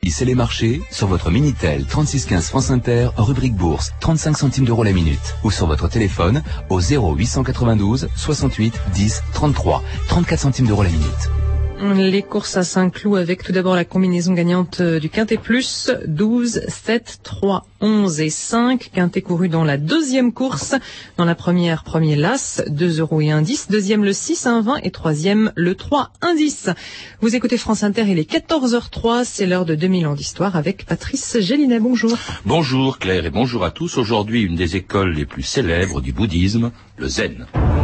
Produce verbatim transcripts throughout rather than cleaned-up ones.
bénéfices et les marchés sur votre Minitel trente-six quinze France Inter, rubrique bourse, trente-cinq centimes d'euros la minute. Ou sur votre téléphone au zéro huit cent quatre-vingt-douze soixante-huit dix trente-trois, trente-quatre centimes d'euros la minute. Les courses à Saint-Cloud avec tout d'abord la combinaison gagnante du Quintet Plus, douze, sept, trois, onze et cinq. Quintet couru dans la deuxième course. Dans la première, premier l'As, deux euros et un dix. Deuxième, le six, un vingt. Et troisième, le trois, un dix. Vous écoutez France Inter, il est quatorze heures trois. C'est l'heure de deux mille ans d'histoire avec Patrice Gélinet. Bonjour. Bonjour Claire et bonjour à tous. Aujourd'hui, une des écoles les plus célèbres du bouddhisme, le Zen.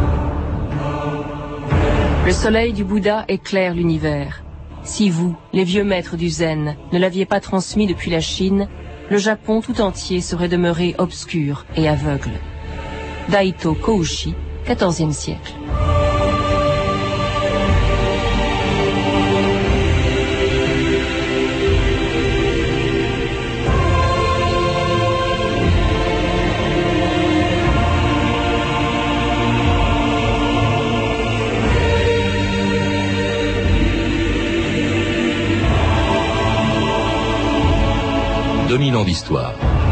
Le soleil du Bouddha éclaire l'univers. Si vous, les vieux maîtres du Zen, ne l'aviez pas transmis depuis la Chine, le Japon tout entier serait demeuré obscur et aveugle. Daito Kouchi, quatorzième siècle. deux mille ans d'histoire.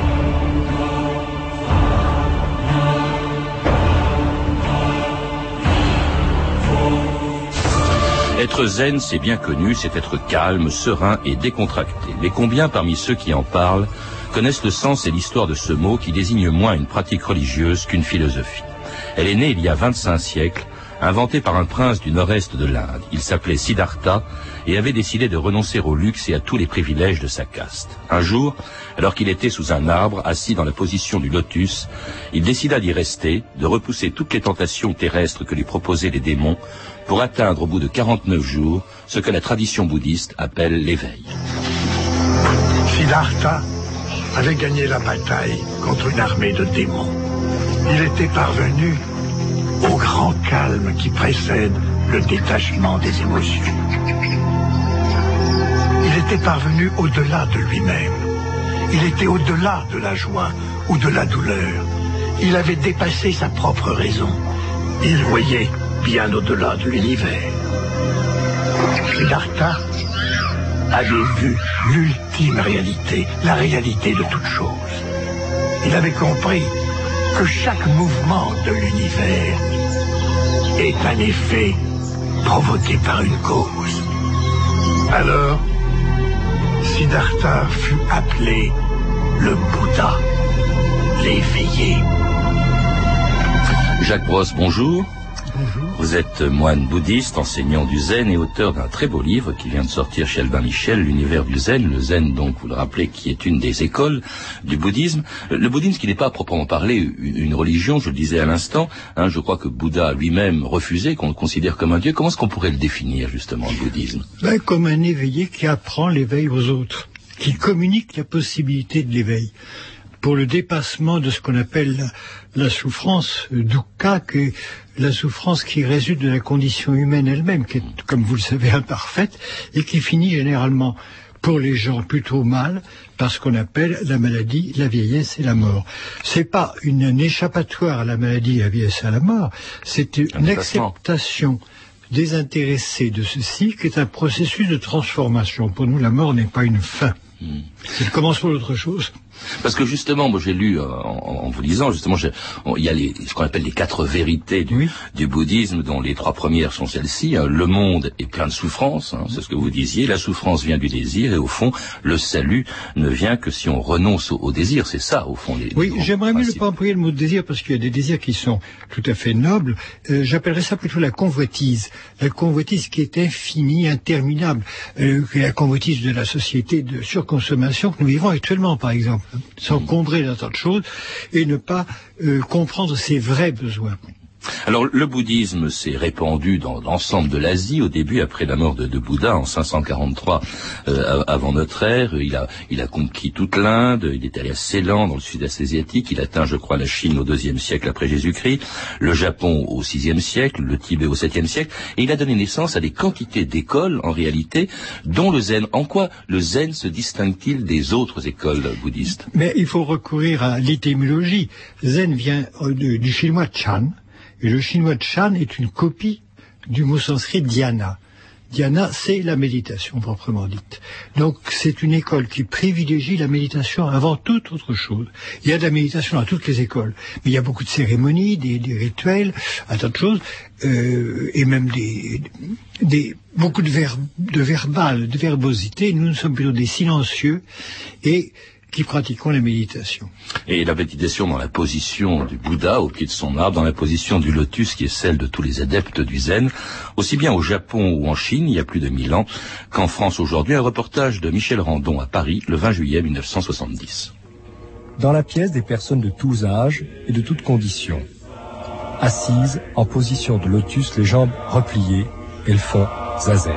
Être zen, c'est bien connu, c'est être calme, serein et décontracté. Mais combien parmi ceux qui en parlent connaissent le sens et l'histoire de ce mot qui désigne moins une pratique religieuse qu'une philosophie? Elle est née il y a vingt-cinq siècles, inventée par un prince du nord-est de l'Inde. Il s'appelait Siddhartha et avait décidé de renoncer au luxe et à tous les privilèges de sa caste. Un jour, alors qu'il était sous un arbre, assis dans la position du lotus, il décida d'y rester, de repousser toutes les tentations terrestres que lui proposaient les démons, pour atteindre au bout de quarante-neuf jours ce que la tradition bouddhiste appelle l'éveil. Siddhartha avait gagné la bataille contre une armée de démons. Il était parvenu au grand calme qui précède le détachement des émotions. Il était parvenu au-delà de lui-même. Il était au-delà de la joie ou de la douleur. Il avait dépassé sa propre raison. Il voyait bien au-delà de l'univers. Siddhartha avait vu l'ultime réalité, la réalité de toute chose. Il avait compris que chaque mouvement de l'univers est un effet provoqué par une cause. Alors, Siddhartha fut appelé le Bouddha, l'éveillé. Jacques Brosse, bonjour. Bonjour. Vous êtes moine bouddhiste, enseignant du zen et auteur d'un très beau livre qui vient de sortir chez Albin Michel, l'univers du zen. Le zen, donc, vous le rappelez, qui est une des écoles du bouddhisme. Le bouddhisme qui n'est pas à proprement parler une religion, je le disais à l'instant, hein, je crois que Bouddha lui-même refusait qu'on le considère comme un dieu. Comment est-ce qu'on pourrait le définir, justement, le bouddhisme? Ben, comme un éveillé qui apprend l'éveil aux autres, qui communique la possibilité de l'éveil pour le dépassement de ce qu'on appelle la, la souffrance, dukkha, que la souffrance qui résulte de la condition humaine elle-même, qui est, comme vous le savez, imparfaite, et qui finit généralement, pour les gens, plutôt mal, par ce qu'on appelle la maladie, la vieillesse et la mort. C'est pas une, un échappatoire à la maladie, la vieillesse et à la mort, c'est une acceptation désintéressée de ceci, qui est un processus de transformation. Pour nous, la mort n'est pas une fin. Mmh. C'est le commencement d'autre chose. Parce que justement, moi j'ai lu, euh, en, en vous lisant, justement, on, il y a les, ce qu'on appelle les quatre vérités du, oui. du bouddhisme, dont les trois premières sont celles-ci. Hein. Le monde est plein de souffrance, hein, c'est ce que vous disiez. La souffrance vient du désir, et au fond, le salut ne vient que si on renonce au, au désir. C'est ça, au fond. Les, oui, les j'aimerais mieux ne principes. pas employer le mot désir, parce qu'il y a des désirs qui sont tout à fait nobles. Euh, j'appellerais ça plutôt la convoitise. La convoitise qui est infinie, interminable. Euh, la convoitise de la société de surconsommation que nous vivons actuellement, par exemple. S'encombrer d'un tas de choses et ne pas euh, comprendre ses vrais besoins. Alors, le bouddhisme s'est répandu dans l'ensemble de l'Asie, au début, après la mort de, de Bouddha, en cinq cent quarante-trois euh, avant notre ère. Il a, il a conquis toute l'Inde, il est allé à Ceylan, dans le sud-est asiatique, il atteint, je crois, la Chine au deuxième siècle après Jésus-Christ, le Japon au sixième siècle, le Tibet au septième siècle, et il a donné naissance à des quantités d'écoles, en réalité, dont le zen. En quoi le zen se distingue-t-il des autres écoles bouddhistes? Mais il faut recourir à l'étymologie. Zen vient euh, de, du chinois Chan, et le chinois Chan est une copie du mot sanskrit dhyana. dhyana, c'est la méditation proprement dite. Donc c'est une école qui privilégie la méditation avant toute autre chose. Il y a de la méditation dans toutes les écoles, mais il y a beaucoup de cérémonies, des, des rituels, un tas de choses, euh, et même des, des beaucoup de, ver, de verbal, de verbosité. Nous, nous sommes plutôt des silencieux et qui pratiquons la méditation. Et la méditation dans la position du Bouddha, au pied de son arbre, dans la position du lotus, qui est celle de tous les adeptes du zen, aussi bien au Japon ou en Chine, il y a plus de mille ans, qu'en France aujourd'hui. Un reportage de Michel Randon à Paris, le vingt juillet mille neuf cent soixante-dix. Dans la pièce, des personnes de tous âges et de toutes conditions. Assises, en position de lotus, les jambes repliées, elles font zazen.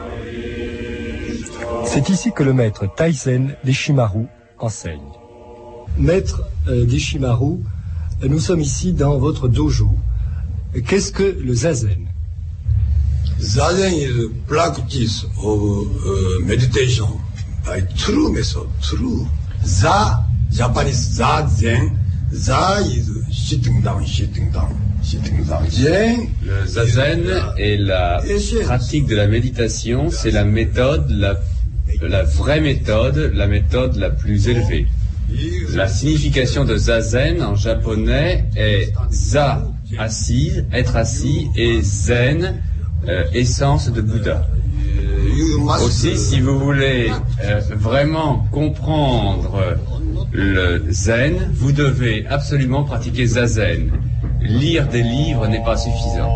C'est ici que le maître Taizen Deshimaru enseigne. Maître euh, Deshimaru, nous sommes ici dans votre dojo. Qu'est-ce que le zazen? Zazen is practice of uh, meditation by true method, true. Za, Japanese zazen, za is sitting down, sitting down, sitting down. Zen, le zazen est la pratique de la méditation, c'est la méthode la la vraie méthode, la méthode la plus élevée. La signification de zazen en japonais est za, assise, être assis, et zen, euh, essence de Bouddha. Aussi, si vous voulez euh, vraiment comprendre le zen, vous devez absolument pratiquer zazen. Lire des livres n'est pas suffisant.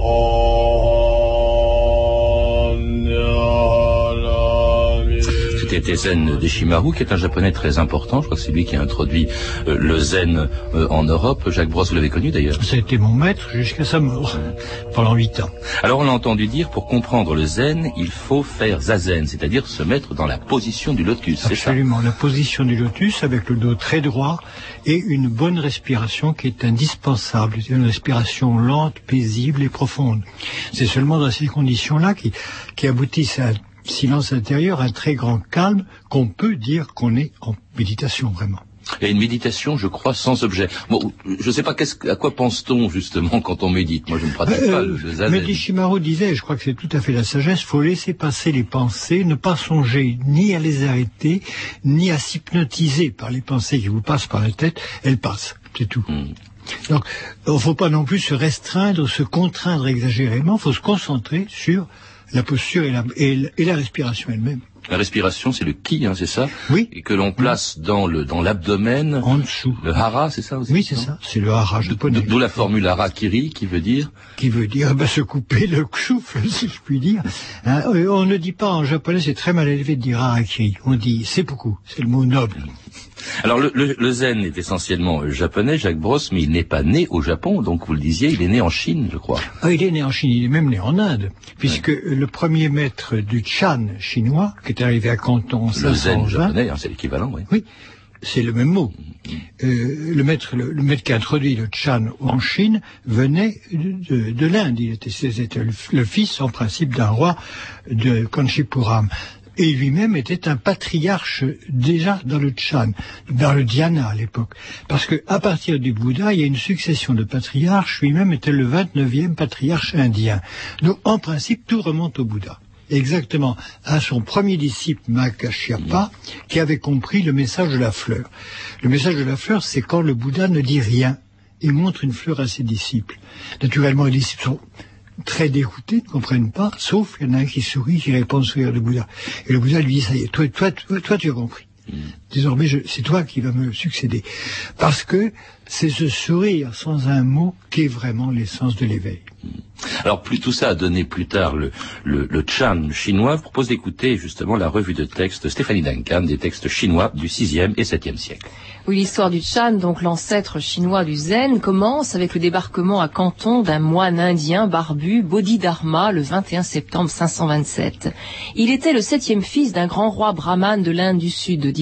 C'était Zen Deshimaru, qui est un japonais très important. Je crois que c'est lui qui a introduit euh, le zen euh, en Europe. Jacques Brosse, vous l'avez connu d'ailleurs. Ça a été mon maître jusqu'à sa mort, pendant huit ans. Alors on l'a entendu dire, pour comprendre le zen, il faut faire zazen, c'est-à-dire se mettre dans la position du lotus, c'est ça? Absolument, la position du lotus avec le dos très droit et une bonne respiration qui est indispensable. C'est une respiration lente, paisible et profonde. C'est seulement dans ces conditions-là qui, qui aboutissent à un silence intérieur, un très grand calme, qu'on peut dire qu'on est en méditation vraiment. Et une méditation, je crois, sans objet. Bon, je ne sais pas qu'est-ce, à quoi pense-t-on justement quand on médite. Moi, je ne pratique euh, pas le zazen. Mais Deshimaru disait, je crois que c'est tout à fait la sagesse, il faut laisser passer les pensées, ne pas songer ni à les arrêter, ni à s'hypnotiser par les pensées qui vous passent par la tête. Elles passent, c'est tout. Mm. Donc, il ne faut pas non plus se restreindre, se contraindre exagérément. Il faut se concentrer sur la posture et la, et, et la respiration elle-même. La respiration, c'est le ki, hein, c'est ça? Oui. Et que l'on place oui. dans le dans l'abdomen. En dessous. Le hara, c'est ça aussi? Oui, c'est ça. C'est le hara japonais. D'où la formule harakiri, qui veut dire? Qui veut dire ben, se couper le souffle, si je puis dire. Hein, on ne dit pas en japonais, c'est très mal élevé de dire harakiri. On dit seppuku, c'est le mot noble. Alors le, le, le zen est essentiellement japonais, Jacques Brosse, mais il n'est pas né au Japon, donc vous le disiez, il est né en Chine, je crois. Ah, il est né en Chine, il est même né en Inde, puisque ouais. le premier maître du Chan chinois, qui est arrivé à Canton en cinq cent vingt... Le zen japonais, hein, c'est l'équivalent, oui. Oui, c'est le même mot. Euh, le maître, le, le maître qui a introduit le Chan en Chine venait de, de, de l'Inde. Il était, c'était le, le fils, en principe, d'un roi de Kanchipuram. Et lui-même était un patriarche déjà dans le Chan, dans le dhyana à l'époque. Parce que à partir du Bouddha, il y a une succession de patriarches. Lui-même était le vingt-neuvième patriarche indien. Donc, en principe, tout remonte au Bouddha. Exactement à son premier disciple, Mahakashyapa, qui avait compris le message de la fleur. Le message de la fleur, c'est quand le Bouddha ne dit rien et montre une fleur à ses disciples. Naturellement, les disciples sont très déroutés, ne comprennent pas, sauf il y en a un qui sourit, qui répond au sourire du Bouddha. Et le Bouddha lui dit, ça y est, toi, toi, toi, toi tu as compris. Mm. Désormais, je, c'est toi qui vas me succéder. Parce que c'est ce sourire sans un mot qui est vraiment l'essence de l'éveil. Mm. Alors, plus tout ça a donné plus tard le, le, le Chan chinois. Je propose d'écouter justement la revue de texte Stéphanie Duncan des textes chinois du sixième et septième siècle. Oui, l'histoire du Chan, donc l'ancêtre chinois du Zen, commence avec le débarquement à Canton d'un moine indien barbu, Bodhidharma, le vingt et un septembre cinq cent vingt-sept. Il était le septième fils d'un grand roi brahmane de l'Inde du Sud, dit la légende.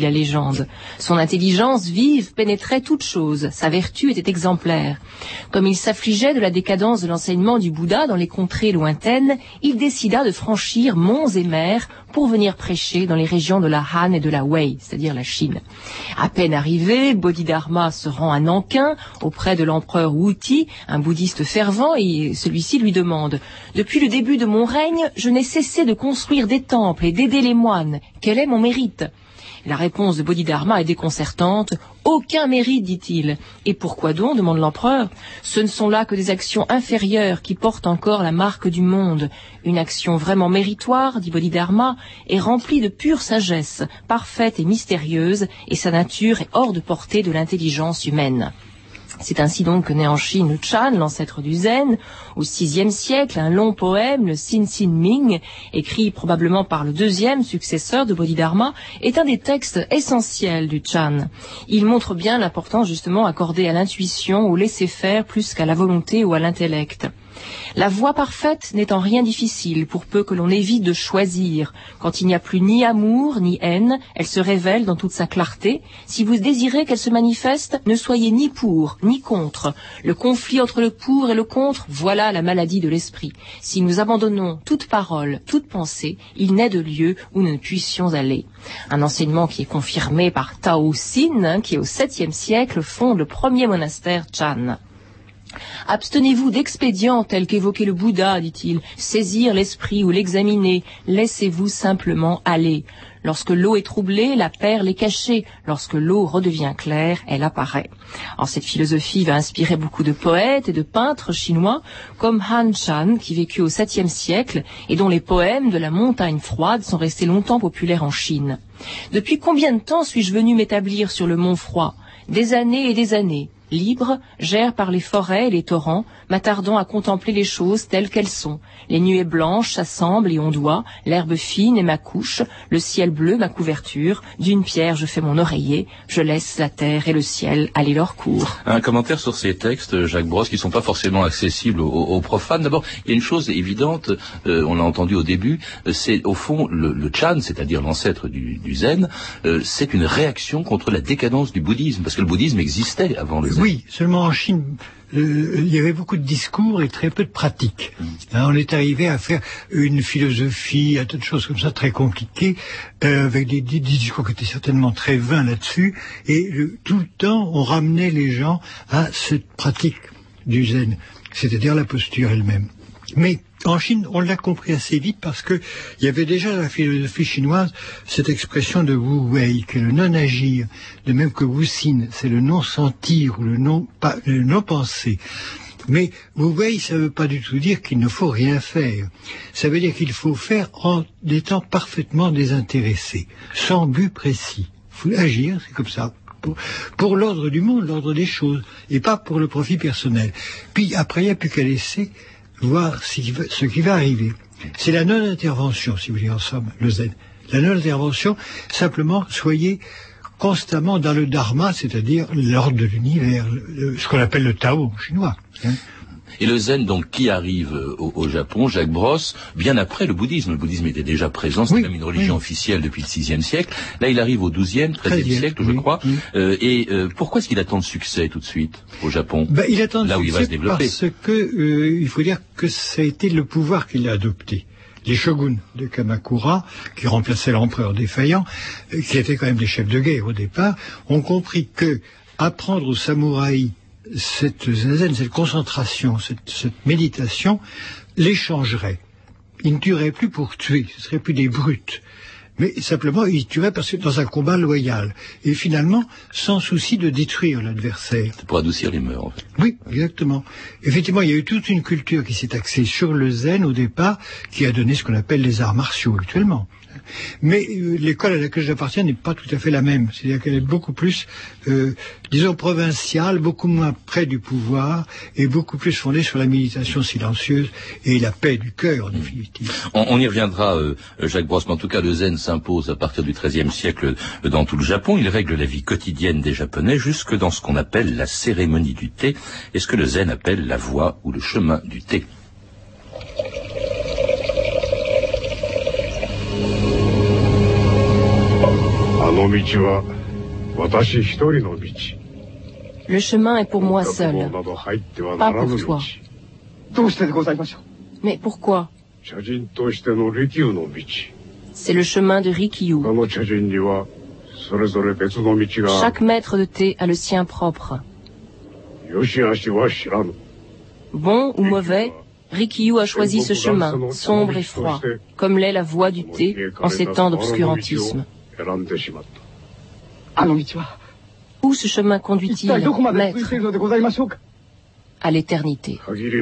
légende. Son intelligence vive pénétrait toute chose, sa vertu était exemplaire. Comme il s'affligeait de la décadence de l'enseignement du Bouddha dans les contrées lointaines, il décida de franchir monts et mers pour venir prêcher dans les régions de la Han et de la Wei, c'est-à-dire la Chine. À peine arrivé, Bodhidharma se rend à Nankin auprès de l'empereur Wuti, un bouddhiste fervent, et celui-ci lui demande « Depuis le début de mon règne, je n'ai cessé de construire des temples et d'aider les moines. Quel est mon mérite ?» La réponse de Bodhidharma est déconcertante. « Aucun mérite, dit-il. »« Et pourquoi donc ?» demande l'empereur. « Ce ne sont là que des actions inférieures qui portent encore la marque du monde. Une action vraiment méritoire, dit Bodhidharma, est remplie de pure sagesse, parfaite et mystérieuse, et sa nature est hors de portée de l'intelligence humaine. » C'est ainsi donc que naît en Chine le Chan, l'ancêtre du Zen. Au sixième siècle, un long poème, le Sin Sin Ming, écrit probablement par le deuxième successeur de Bodhidharma, est un des textes essentiels du Chan. Il montre bien l'importance justement accordée à l'intuition, au laisser-faire, plus qu'à la volonté ou à l'intellect. La voie parfaite n'est en rien difficile, pour peu que l'on évite de choisir. Quand il n'y a plus ni amour, ni haine, elle se révèle dans toute sa clarté. Si vous désirez qu'elle se manifeste, ne soyez ni pour, ni contre. Le conflit entre le pour et le contre, voilà la maladie de l'esprit. Si nous abandonnons toute parole, toute pensée, il n'est de lieu où nous ne puissions aller. Un enseignement qui est confirmé par Tao Xin, hein, qui au septième siècle fonde le premier monastère Chan. Abstenez-vous d'expédients tels qu'évoquait le Bouddha, dit-il, saisir l'esprit ou l'examiner, laissez-vous simplement aller. Lorsque l'eau est troublée, la perle est cachée. Lorsque l'eau redevient claire, elle apparaît. Alors, cette philosophie va inspirer beaucoup de poètes et de peintres chinois, comme Han Shan, qui vécut au septième siècle, et dont les poèmes de la montagne froide sont restés longtemps populaires en Chine. Depuis combien de temps suis-je venu m'établir sur le mont froid ? Des années et des années. Libre, j'erre par les forêts et les torrents, m'attardant à contempler les choses telles qu'elles sont. Les nuées blanches s'assemblent et ondoient, l'herbe fine est ma couche, le ciel bleu ma couverture, d'une pierre je fais mon oreiller, je laisse la terre et le ciel aller leur cours. Un commentaire sur ces textes, Jacques Brosse, qui ne sont pas forcément accessibles aux, aux profanes. D'abord, il y a une chose évidente, euh, on l'a entendu au début, euh, c'est au fond le, le Chan, c'est-à-dire l'ancêtre du, du Zen, euh, c'est une réaction contre la décadence du bouddhisme, parce que le bouddhisme existait avant le Zen. Oui, seulement en Chine, euh, il y avait beaucoup de discours et très peu de pratiques. Hein, on est arrivé à faire une philosophie, à toutes choses comme ça très compliquées, euh, avec des, des, des discours qui étaient certainement très vains là-dessus, et le, tout le temps on ramenait les gens à cette pratique du Zen, c'est-à-dire la posture elle-même. Mais en Chine, on l'a compris assez vite parce que il y avait déjà dans la philosophie chinoise cette expression de Wu Wei, qui est le non-agir, de même que Wu Xin, c'est le non-sentir ou le non-pas, le non-penser. Mais Wu Wei, ça ne veut pas du tout dire qu'il ne faut rien faire. Ça veut dire qu'il faut faire en étant parfaitement désintéressé, sans but précis. Il faut agir, c'est comme ça. Pour, pour l'ordre du monde, l'ordre des choses, et pas pour le profit personnel. Puis après, il n'y a plus qu'à laisser voir ce qui va, ce qui va arriver. C'est la non-intervention, si vous voulez, en somme, le Zen. La non-intervention, simplement, soyez constamment dans le dharma, c'est-à-dire l'ordre de l'univers, le, ce qu'on appelle le Tao chinois. Hein. Et le Zen, donc, qui arrive au, au Japon, Jacques Brosse, bien après le bouddhisme. Le bouddhisme était déjà présent, c'était oui, même une religion oui. officielle depuis le sixième siècle. Là, il arrive au douzième, treizième siècle, oui, je crois. Oui. Euh, et euh, pourquoi est-ce qu'il a tant de succès tout de suite au Japon, ben, il a tant de là où succès il va se développer. Parce que, euh, il faut dire que ça a été le pouvoir qu'il a adopté. Les shoguns de Kamakura, qui remplaçaient l'empereur défaillant, qui étaient quand même des chefs de guerre au départ, ont compris que apprendre aux samouraïs cette zazen, cette concentration, cette, cette méditation, les changerait. Ils ne tueraient plus pour tuer, ce ne seraient plus des brutes. Mais simplement, ils tueraient parce que dans un combat loyal. Et finalement, sans souci de détruire l'adversaire. C'est pour adoucir les mœurs, en fait. Oui, exactement. Effectivement, il y a eu toute une culture qui s'est axée sur le zen au départ, qui a donné ce qu'on appelle les arts martiaux actuellement. Mais euh, l'école à laquelle j'appartiens n'est pas tout à fait la même. C'est-à-dire qu'elle est beaucoup plus, euh, disons, provinciale, beaucoup moins près du pouvoir, et beaucoup plus fondée sur la méditation silencieuse et la paix du cœur, en définitive. On, on y reviendra, euh, Jacques Brosse, mais en tout cas, le zen s'impose à partir du treizième siècle dans tout le Japon. Il règle la vie quotidienne des Japonais, jusque dans ce qu'on appelle la cérémonie du thé, et ce que le zen appelle la voie ou le chemin du thé. Le chemin est pour moi seul, pas pour toi. Mais pourquoi? C'est le chemin de Rikyū. Chaque maître de thé a le sien propre. Bon ou mauvais, Rikyū a choisi ce chemin, sombre et froid, comme l'est la voie du thé en ces temps d'obscurantisme. Où ce chemin conduit-il, maître? À l'éternité.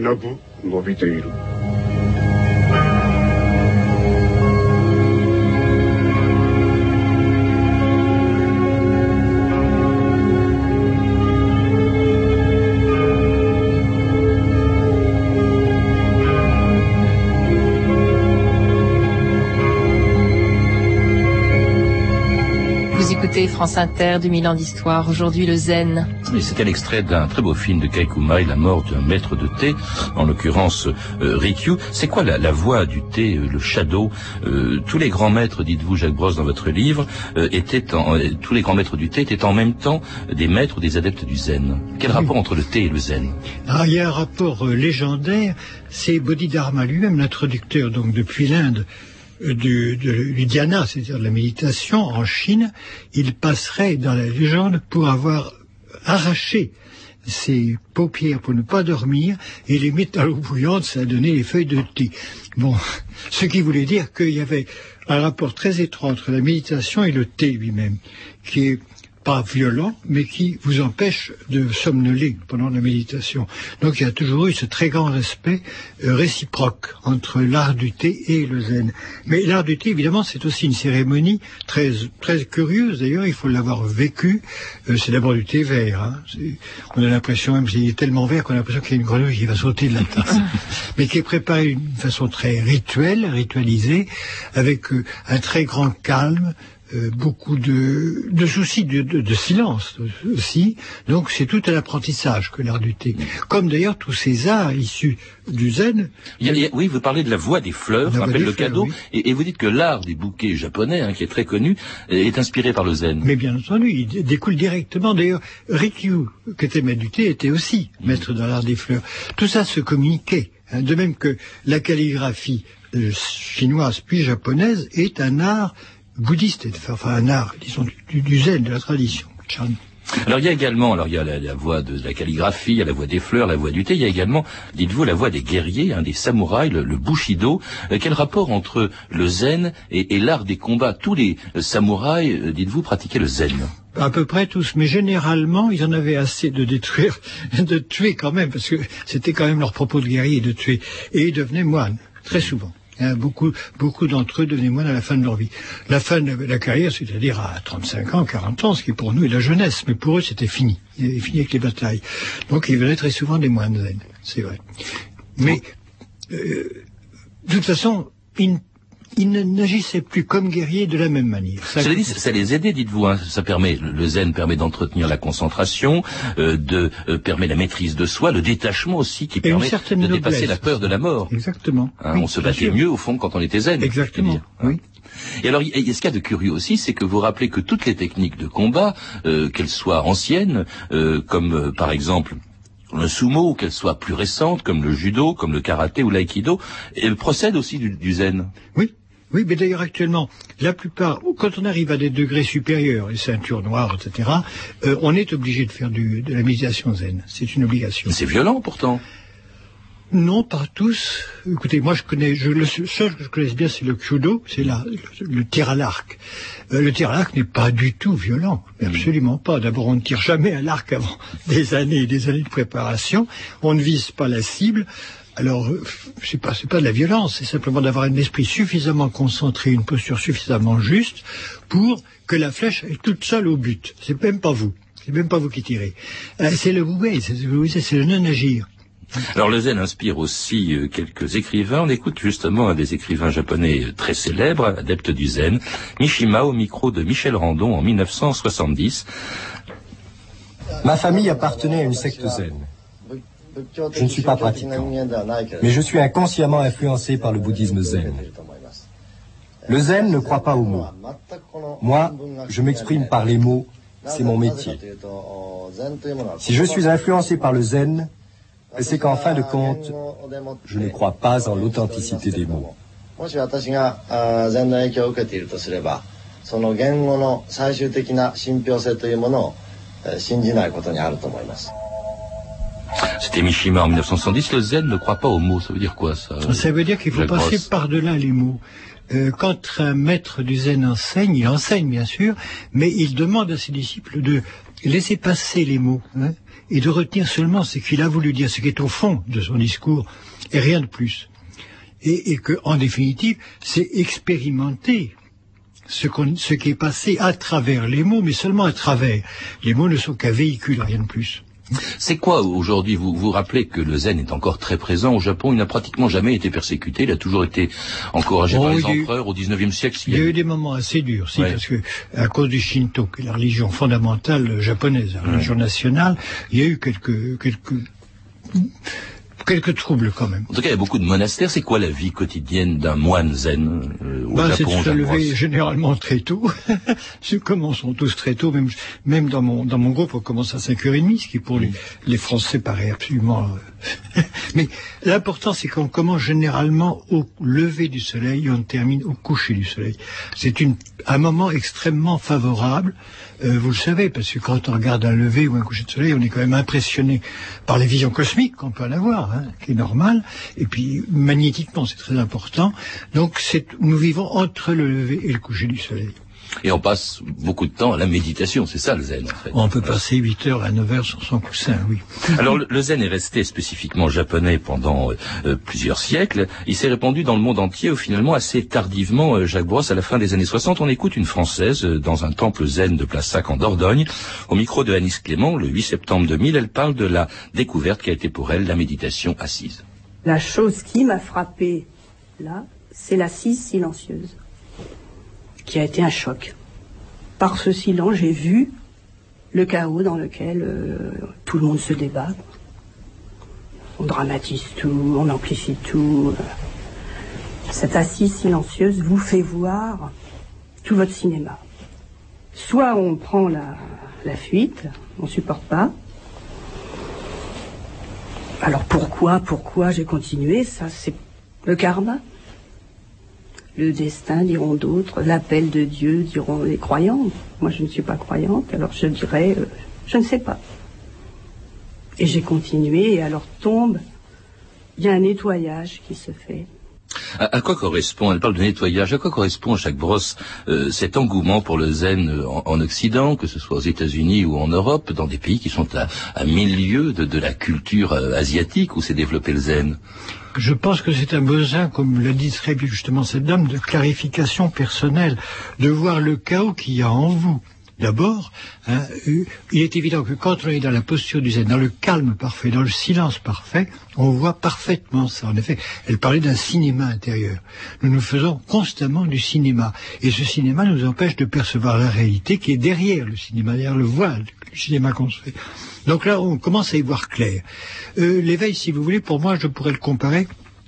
France Inter, deux mille ans d'histoire, aujourd'hui le zen. Et c'était l'extrait d'un très beau film de Kaikumai, La mort d'un maître de thé, en l'occurrence euh, Rikyū. C'est quoi la, la voie du thé, euh, le shadow? euh, Tous les grands maîtres, dites-vous Jacques Brosse dans votre livre, euh, étaient en, euh, tous les grands maîtres du thé étaient en même temps des maîtres ou des adeptes du zen. Quel oui. rapport entre le thé et le zen? Ah, il y a un rapport euh, légendaire, c'est Bodhidharma lui-même, l'introducteur donc depuis l'Inde, Du, de, du dhyana, c'est-à-dire de la méditation en Chine. Il passerait dans la légende pour avoir arraché ses paupières pour ne pas dormir et les mettre à l'eau bouillante, ça a donné les feuilles de thé. Bon, ce qui voulait dire qu'il y avait un rapport très étroit entre la méditation et le thé lui-même, qui est pas violent, mais qui vous empêche de somnoler pendant la méditation. Donc il y a toujours eu ce très grand respect euh, réciproque entre l'art du thé et le zen. Mais l'art du thé, évidemment, c'est aussi une cérémonie très très curieuse. D'ailleurs, il faut l'avoir vécu. Euh, c'est d'abord du thé vert. Hein. On a l'impression, même s'il est tellement vert, qu'on a l'impression qu'il y a une grenouille qui va sauter de la tasse. Mais qui est préparé d'une façon très rituelle, ritualisée, avec euh, un très grand calme, Euh, beaucoup de, de soucis, de, de, de silence aussi. Donc c'est tout un apprentissage que l'art du thé. Comme d'ailleurs tous ces arts issus du zen. Il y a, il y a, oui, vous parlez de la voie des fleurs, on appelle le cadeau, oui. et, et vous dites que l'art des bouquets japonais, hein, qui est très connu, est inspiré par le zen. Mais bien entendu, il découle directement. D'ailleurs, Rikyū, qui était maître du thé, était aussi mmh. maître dans l'art des fleurs. Tout ça se communiquait. Hein, de même que la calligraphie euh, chinoise puis japonaise est un art bouddhiste, enfin un art, disons, du, du zen, de la tradition. Chan. Alors il y a également, alors il y a la, la voie de la calligraphie, il y a la voie des fleurs, la voie du thé, il y a également, dites-vous, la voie des guerriers, hein, des samouraïs, le, le bushido. Euh, quel rapport entre le zen et, et l'art des combats? Tous les euh, samouraïs, euh, dites-vous, pratiquaient le zen? À peu près tous, mais généralement, ils en avaient assez de détruire, de tuer quand même, parce que c'était quand même leur propos de guerrier de tuer. Et ils devenaient moines, très souvent. Hein, beaucoup beaucoup d'entre eux devenaient moines à la fin de leur vie. La fin de la carrière, c'est-à-dire à trente-cinq ans, quarante ans, ce qui pour nous est la jeunesse, mais pour eux c'était fini. Ils avaient fini avec les batailles. Donc ils venaient très souvent des moines zen, c'est vrai. Mais euh, de toute façon, ils Ils n'agissaient plus comme guerriers de la même manière. Ça, ça, dit, ça les aidait, dites-vous. Hein. Ça permet, le zen permet d'entretenir la concentration, euh, de euh, permet la maîtrise de soi, le détachement aussi, qui et permet de dépasser la peur de la mort. Exactement. Hein, oui, on se battait mieux au fond quand on était zen. Exactement. Hein. Oui. Et alors, il y a ce qu'il y a de curieux aussi, c'est que vous rappelez que toutes les techniques de combat, euh, qu'elles soient anciennes, euh, comme euh, par exemple le sumo, qu'elles soient plus récentes, comme le judo, comme le karaté ou l'aïkido, elles procèdent aussi du, du zen. Oui. Oui, mais d'ailleurs actuellement, la plupart, quand on arrive à des degrés supérieurs, les ceintures noires, et cetera, euh, on est obligé de faire du, de la méditation zen. C'est une obligation. C'est violent pourtant. Non, pas tous. Écoutez, moi je connais, je, le seul que je connaisse bien, c'est le kyudo, c'est la, le, le tir à l'arc. Euh, le tir à l'arc n'est pas du tout violent, absolument pas. D'abord, on ne tire jamais à l'arc avant des années et des années de préparation. On ne vise pas la cible. Alors, euh, c'est pas, c'est pas de la violence, c'est simplement d'avoir un esprit suffisamment concentré, une posture suffisamment juste pour que la flèche est toute seule au but. C'est même pas vous, c'est même pas vous qui tirez. Euh, c'est le wuwei, c'est, c'est le non-agir. Alors le zen inspire aussi euh, quelques écrivains. On écoute justement un des écrivains japonais très célèbres, adepte du zen, Mishima, au micro de Michel Randon en mille neuf cent soixante-dix. Ma famille appartenait à une secte zen. Je ne suis pas pratiquant, mais je suis inconsciemment influencé par le bouddhisme zen. Le zen ne croit pas aux mots. Moi, je m'exprime par les mots c'est mon métier. Si je suis influencé par le zen, c'est qu'en fin de compte, je ne crois pas en l'authenticité des mots. C'était Mishima en mille neuf cent soixante-dix. Le zen ne croit pas aux mots. Ça veut dire quoi, ça? Ça veut dire qu'il faut passer par-delà les mots. Euh, quand un maître du zen enseigne, il enseigne bien sûr, mais il demande à ses disciples de laisser passer les mots, hein, et de retenir seulement ce qu'il a voulu dire, ce qui est au fond de son discours, et rien de plus. Et, et que, en définitive, c'est expérimenter ce, qu'on, ce qui est passé à travers les mots, mais seulement à travers. Les mots ne sont qu'un véhicule, rien de plus. C'est quoi aujourd'hui? Vous vous rappelez que le zen est encore très présent au Japon. Il n'a pratiquement jamais été persécuté. Il a toujours été encouragé oh, par les empereurs eu, au dix-neuvième siècle. Il y a eu des moments assez durs, si, ouais. Parce que à cause du Shinto, qui est la religion fondamentale japonaise, la religion ouais. nationale, il y a eu quelques quelques quelques troubles quand même. En tout cas, il y a beaucoup de monastères. C'est quoi la vie quotidienne d'un moine zen euh, au ben, Japon? C'est de se lever généralement très tôt. Nous commençons tous très tôt. Même, même dans mon dans mon groupe, on commence à cinq heures trente, ce qui pour les, les Français paraît absolument... Mais l'important, c'est qu'on commence généralement au lever du soleil et on termine au coucher du soleil. C'est une, un moment extrêmement favorable. Euh, vous le savez, parce que quand on regarde un lever ou un coucher de soleil, on est quand même impressionné par les visions cosmiques qu'on peut en avoir, hein, qui est normal. Et puis, magnétiquement, c'est très important. Donc, c'est, nous vivons entre le lever et le coucher du soleil. Et on passe beaucoup de temps à la méditation, c'est ça le zen en fait. On peut passer huit heures à neuf heures sur son coussin, oui. Alors le zen est resté spécifiquement japonais pendant euh, plusieurs siècles. Il s'est répandu dans le monde entier, ou finalement assez tardivement, euh, Jacques Brosse, à la fin des années soixante. On écoute une Française euh, dans un temple zen de Place Sac en Dordogne. Au micro de Anis Clément, le huit septembre deux mille, elle parle de la découverte qui a été pour elle la méditation assise. La chose qui m'a frappée, là, c'est l'assise silencieuse, qui a été un choc. Par ce silence, j'ai vu le chaos dans lequel euh, tout le monde se débat. On dramatise tout, on amplifie tout. Cette assise silencieuse vous fait voir tout votre cinéma. Soit on prend la, la fuite, on supporte pas. Alors pourquoi, pourquoi j'ai continué? Ça, c'est le karma. Le destin, diront d'autres, l'appel de Dieu, diront les croyants. Moi, je ne suis pas croyante, alors je dirais, euh, je ne sais pas. Et j'ai continué, et alors tombe, il y a un nettoyage qui se fait. À, à quoi correspond, elle parle de nettoyage, à quoi correspond, Jacques Brosse, euh, cet engouement pour le zen en, en Occident, que ce soit aux États-Unis ou en Europe, dans des pays qui sont à, à mille lieues de, de la culture euh, asiatique où s'est développé le zen? Je pense que c'est un besoin, comme l'a dit très bien justement cette dame, de clarification personnelle, de voir le chaos qu'il y a en vous. D'abord, hein, il est évident que quand on est dans la posture du zen, dans le calme parfait, dans le silence parfait, on voit parfaitement ça. En effet, elle parlait d'un cinéma intérieur. Nous nous faisons constamment du cinéma. Et ce cinéma nous empêche de percevoir la réalité qui est derrière le cinéma, derrière le voile du cinéma qu'on se fait. Donc là, on commence à y voir clair. Euh, l'éveil, si vous voulez, pour moi, je pourrais le comparer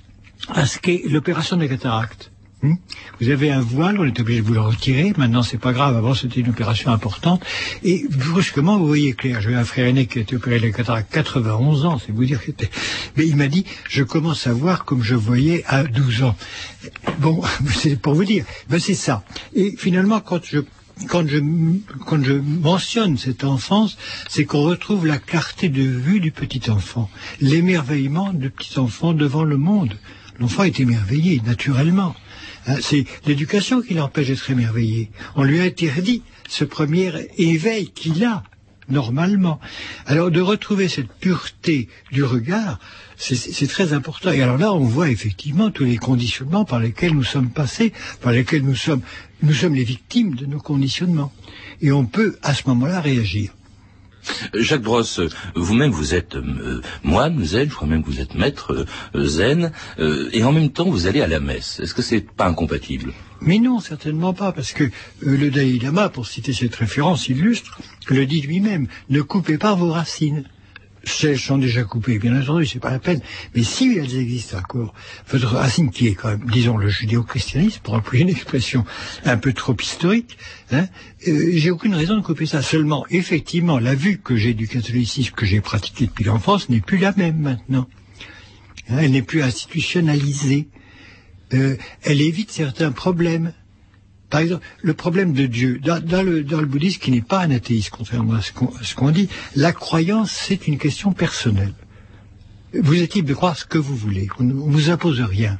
à ce qu'est l'opération des cataractes. Hum vous avez un voile, on est obligé de vous le retirer. Maintenant, c'est pas grave. Avant, c'était une opération importante. Et brusquement, vous voyez clair. J'ai un frère aîné qui a été opéré des cataractes à quatre-vingt-onze ans. C'est vous dire que c'était... Mais il m'a dit, je commence à voir comme je voyais à douze ans. Bon, c'est pour vous dire. Ben, c'est ça. Et finalement, quand je Quand je, quand je mentionne cette enfance, c'est qu'on retrouve la clarté de vue du petit enfant, l'émerveillement du petit enfant devant le monde. L'enfant est émerveillé, naturellement. Hein, c'est l'éducation qui l'empêche d'être émerveillé. On lui a interdit ce premier éveil qu'il a, normalement. Alors, de retrouver cette pureté du regard, c'est, c'est très important. Et alors là, on voit effectivement tous les conditionnements par lesquels nous sommes passés, par lesquels nous sommes, nous sommes les victimes de nos conditionnements. Et on peut, à ce moment-là, réagir. Jacques Brosse, vous-même vous êtes euh, moine zen, je crois même que vous êtes maître euh, zen, euh, et en même temps vous allez à la messe. Est-ce que c'est pas incompatible? Mais non, certainement pas, parce que euh, le Dalai Lama, pour citer cette référence illustre, le dit lui-même, ne coupez pas vos racines. Si elles sont déjà coupées, bien entendu, c'est pas la peine. Mais si elles existent encore, votre racine qui est quand même, disons, le judéo-christianisme, pour employer une expression un peu trop historique, hein, euh, j'ai aucune raison de couper ça. Seulement, effectivement, la vue que j'ai du catholicisme que j'ai pratiqué depuis l'enfance n'est plus la même maintenant. Hein, elle n'est plus institutionnalisée. Euh, elle évite certains problèmes. Par exemple, le problème de Dieu, dans, dans, le, dans le bouddhisme, qui n'est pas un athéiste, contrairement à ce qu'on, à ce qu'on dit, la croyance, c'est une question personnelle. Vous êtes libre de croire ce que vous voulez, on ne vous impose rien.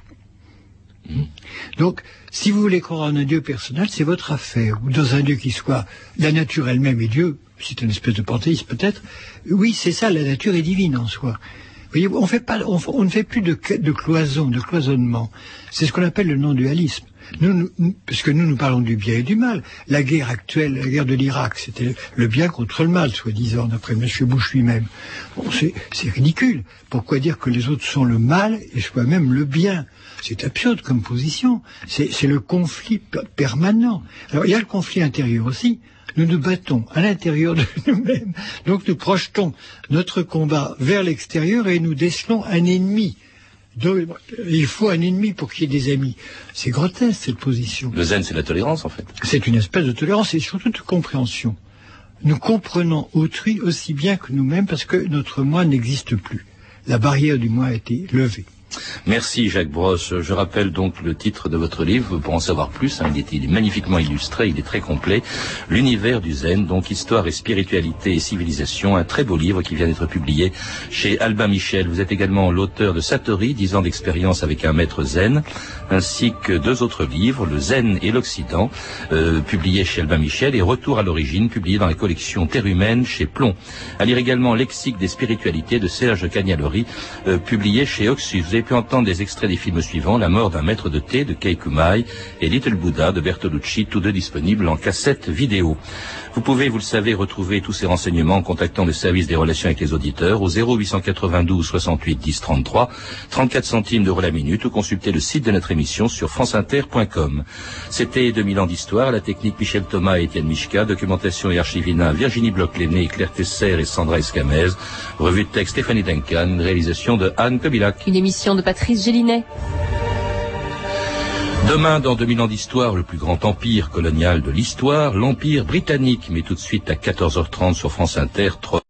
Donc, si vous voulez croire en un Dieu personnel, c'est votre affaire, ou dans un Dieu qui soit la nature elle-même et Dieu, c'est une espèce de panthéisme peut-être, oui, c'est ça, la nature est divine en soi. Vous voyez, on, fait pas, on, on ne fait plus de, de cloison, de cloisonnement. C'est ce qu'on appelle le non-dualisme. Nous, nous, puisque nous, nous parlons du bien et du mal. La guerre actuelle, la guerre de l'Irak, c'était le bien contre le mal, soi-disant, d'après M. Bush lui-même. Bon, c'est, c'est ridicule. Pourquoi dire que les autres sont le mal et soi-même le bien? C'est absurde comme position. C'est, c'est le conflit permanent. Alors, il y a le conflit intérieur aussi. Nous nous battons à l'intérieur de nous-mêmes. Donc, nous projetons notre combat vers l'extérieur et nous décelons un ennemi. Donc, il faut un ennemi pour qu'il y ait des amis. C'est grotesque, cette position. Le zen, c'est la tolérance, en fait. C'est une espèce de tolérance et surtout de compréhension. Nous comprenons autrui aussi bien que nous-mêmes parce que notre moi n'existe plus. La barrière du moi a été levée. Merci Jacques Brosse. Je rappelle donc le titre de votre livre pour en savoir plus. Hein, il, est, il est magnifiquement illustré, il est très complet. L'univers du zen, donc histoire et spiritualité et civilisation. Un très beau livre qui vient d'être publié chez Albin Michel. Vous êtes également l'auteur de Satori, dix ans d'expérience avec un maître zen, ainsi que deux autres livres, Le Zen et l'Occident, euh, publié chez Albin Michel, et Retour à l'origine, publié dans la collection Terre humaine chez Plomb. À lire également Lexique des spiritualités de Serge Cagnalori, euh, publié chez Oxus. Vous avez pu entendre des extraits des films suivants, La mort d'un maître de thé de Kei Kumai et Little Buddha de Bertolucci, tous deux disponibles en cassette vidéo. Vous pouvez, vous le savez, retrouver tous ces renseignements en contactant le service des relations avec les auditeurs au zéro huit cent quatre-vingt-douze soixante-huit dix trente-trois, trente-quatre centimes d'euros la minute, ou consulter le site de notre émission sur franceinter point com. C'était deux mille ans d'histoire, la technique Michel Thomas et Étienne Michka, documentation et archivina Virginie Bloch-Léné, Claire Tesser et Sandra Escamez, revue de texte Stéphanie Duncan, réalisation de Anne Kobilac. Une émission de Patrice Gélinet. Demain, dans deux mille ans d'histoire, le plus grand empire colonial de l'histoire, l'Empire britannique. Mais tout de suite à quatorze heures trente sur France Inter.